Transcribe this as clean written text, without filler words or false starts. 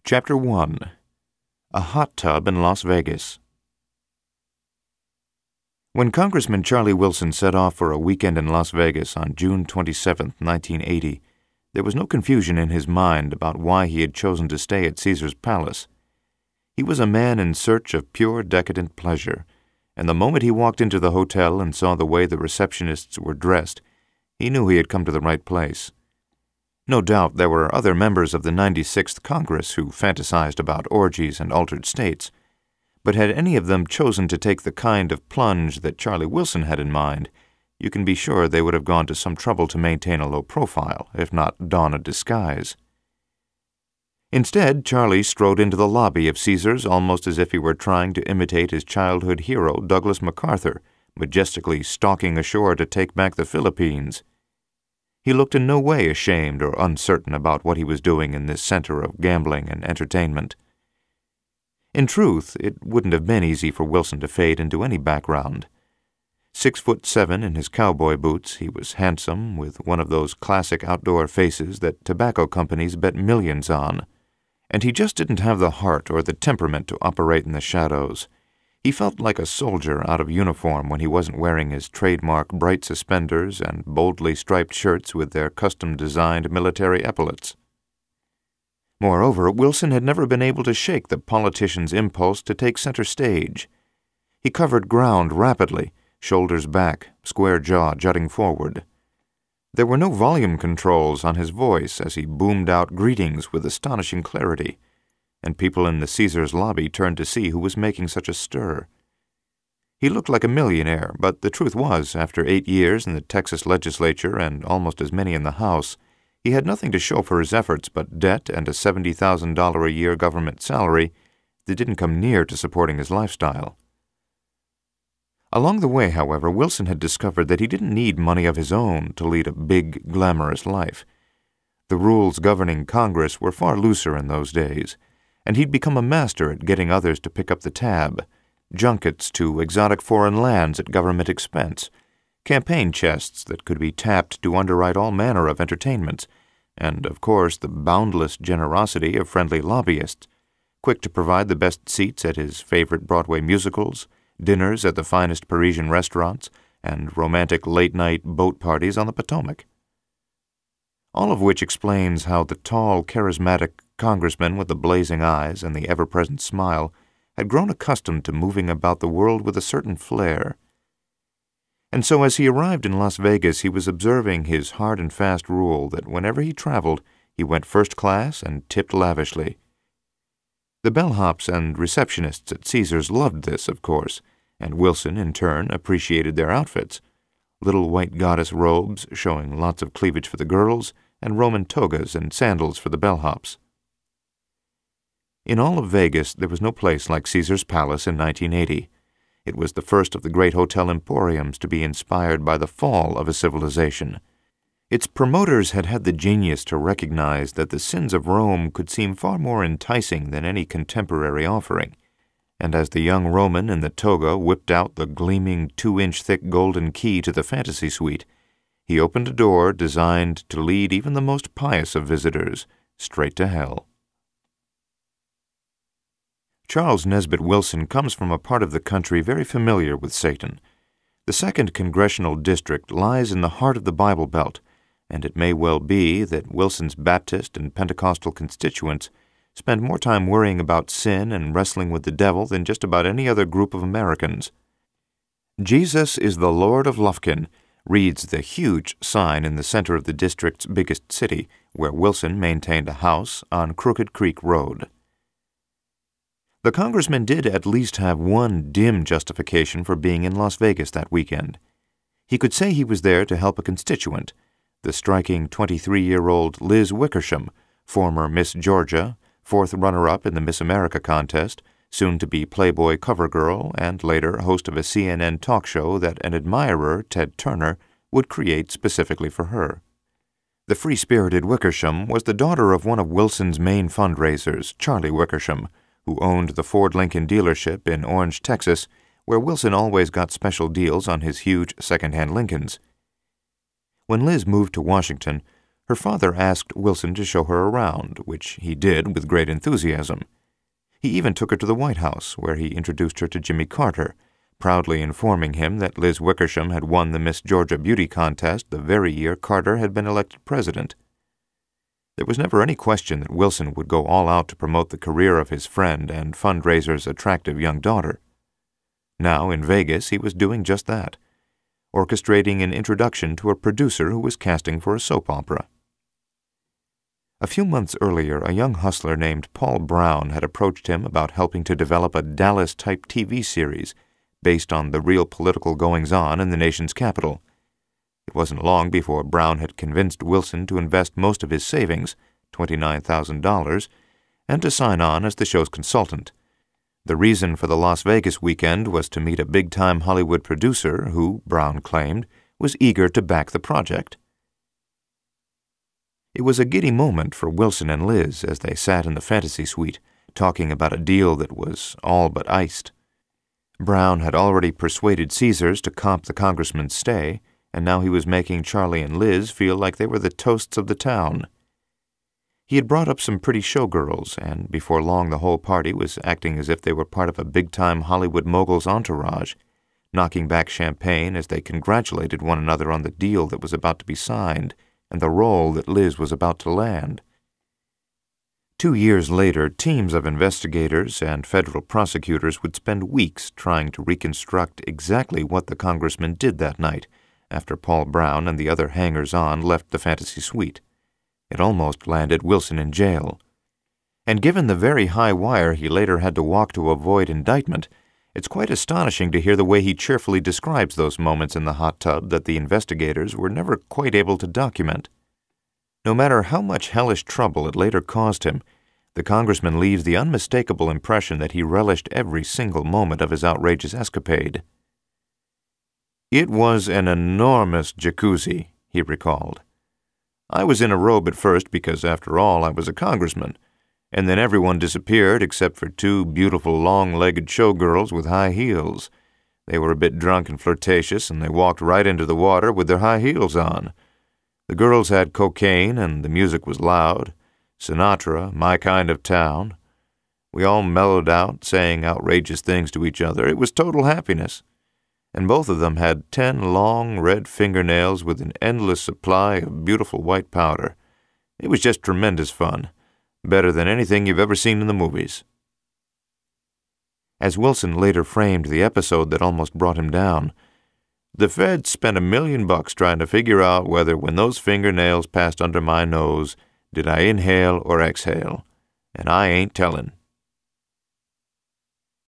Chapter 1. A Hot Tub in Las Vegas. When Congressman Charlie Wilson set off for a weekend in Las Vegas on June 27, 1980, there was no confusion in his mind about why he had chosen to stay at Caesar's Palace. He was a man in search of pure decadent pleasure, and the moment he walked into the hotel and saw the way the receptionists were dressed, he knew he had come to the right place. No doubt there were other members of the 96th Congress who fantasized about orgies and altered states, but had any of them chosen to take the kind of plunge that Charlie Wilson had in mind, you can be sure they would have gone to some trouble to maintain a low profile, if not don a disguise. Instead, Charlie strode into the lobby of Caesar's almost as if he were trying to imitate his childhood hero Douglas MacArthur, majestically stalking ashore to take back the Philippines. He looked in no way ashamed or uncertain about what he was doing in this center of gambling and entertainment. In truth, it wouldn't have been easy for Wilson to fade into any background. 6'7" in his cowboy boots, he was handsome, with one of those classic outdoor faces that tobacco companies bet millions on, and he just didn't have the heart or the temperament to operate in the shadows. He felt like a soldier out of uniform when he wasn't wearing his trademark bright suspenders and boldly striped shirts with their custom-designed military epaulets. Moreover, Wilson had never been able to shake the politician's impulse to take center stage. He covered ground rapidly, shoulders back, square jaw jutting forward. There were no volume controls on his voice as he boomed out greetings with astonishing clarity, and people in the Caesar's lobby turned to see who was making such a stir. He looked like a millionaire, but the truth was, after 8 years in the Texas legislature and almost as many in the House, he had nothing to show for his efforts but debt and a $70,000 a year government salary that didn't come near to supporting his lifestyle. Along the way, however, Wilson had discovered that he didn't need money of his own to lead a big, glamorous life. The rules governing Congress were far looser in those days, and he'd become a master at getting others to pick up the tab: junkets to exotic foreign lands at government expense, campaign chests that could be tapped to underwrite all manner of entertainments, and, of course, the boundless generosity of friendly lobbyists, quick to provide the best seats at his favorite Broadway musicals, dinners at the finest Parisian restaurants, and romantic late-night boat parties on the Potomac. All of which explains how the tall, charismatic congressman with the blazing eyes and the ever-present smile had grown accustomed to moving about the world with a certain flair. And so as he arrived in Las Vegas, he was observing his hard and fast rule that whenever he traveled, he went first class and tipped lavishly. The bellhops and receptionists at Caesar's loved this, of course, and Wilson, in turn, appreciated their outfits: little white goddess robes showing lots of cleavage for the girls, and Roman togas and sandals for the bellhops. In all of Vegas, there was no place like Caesar's Palace in 1980. It was the first of the great hotel emporiums to be inspired by the fall of a civilization. Its promoters had had the genius to recognize that the sins of Rome could seem far more enticing than any contemporary offering, and as the young Roman in the toga whipped out the gleaming 2-inch thick golden key to the fantasy suite, he opened a door designed to lead even the most pious of visitors straight to hell. Charles Nesbitt Wilson comes from a part of the country very familiar with Satan. The 2nd Congressional District lies in the heart of the Bible Belt, and it may well be that Wilson's Baptist and Pentecostal constituents spend more time worrying about sin and wrestling with the devil than just about any other group of Americans. "Jesus is the Lord of Lufkin," reads the huge sign in the center of the district's biggest city, where Wilson maintained a house on Crooked Creek Road. The congressman did at least have one dim justification for being in Las Vegas that weekend. He could say he was there to help a constituent, the striking 23-year-old Liz Wickersham, former Miss Georgia, 4th runner-up in the Miss America contest, soon to be Playboy cover girl, and later host of a CNN talk show that an admirer, Ted Turner, would create specifically for her. The free-spirited Wickersham was the daughter of one of Wilson's main fundraisers, Charlie Wickersham, who owned the Ford Lincoln dealership in Orange, Texas, where Wilson always got special deals on his huge second-hand Lincolns. When Liz moved to Washington, Her father asked Wilson to show her around, which he did with great enthusiasm. He even took her to the White House, where he introduced her to Jimmy Carter, proudly informing him that Liz Wickersham had won the Miss Georgia Beauty contest the very year Carter had been elected president. There was never any question that Wilson would go all out to promote the career of his friend and fundraiser's attractive young daughter. Now, in Vegas, he was doing just that, orchestrating an introduction to a producer who was casting for a soap opera. A few months earlier, a young hustler named Paul Brown had approached him about helping to develop a Dallas-type TV series based on the real political goings-on in the nation's capital. It wasn't long before Brown had convinced Wilson to invest most of his savings, $29,000, and to sign on as the show's consultant. The reason for the Las Vegas weekend was to meet a big-time Hollywood producer who, Brown claimed, was eager to back the project. It was a giddy moment for Wilson and Liz as they sat in the fantasy suite, talking about a deal that was all but iced. Brown had already persuaded Caesars to comp the congressman's stay, and now he was making Charlie and Liz feel like they were the toasts of the town. He had brought up some pretty showgirls, and before long the whole party was acting as if they were part of a big-time Hollywood mogul's entourage, knocking back champagne as they congratulated one another on the deal that was about to be signed and the role that Liz was about to land. 2 years later, teams of investigators and federal prosecutors would spend weeks trying to reconstruct exactly what the congressman did that night after Paul Brown and the other hangers-on left the fantasy suite. It almost landed Wilson in jail. And given the very high wire he later had to walk to avoid indictment, it's quite astonishing to hear the way he cheerfully describes those moments in the hot tub that the investigators were never quite able to document. No matter how much hellish trouble it later caused him, the congressman leaves the unmistakable impression that he relished every single moment of his outrageous escapade. "It was an enormous jacuzzi," he recalled. "I was in a robe at first because, after all, I was a congressman, and then everyone disappeared except for 2 beautiful long-legged showgirls with high heels. They were a bit drunk and flirtatious, and they walked right into the water with their high heels on. The girls had cocaine, and the music was loud. Sinatra, My Kind of Town. We all mellowed out, saying outrageous things to each other. It was total happiness. And both of them had 10 long red fingernails with an endless supply of beautiful white powder. It was just tremendous fun. Better than anything you've ever seen in the movies." As Wilson later framed the episode that almost brought him down, "The feds spent $1 million trying to figure out whether when those fingernails passed under my nose, did I inhale or exhale, and I ain't tellin'."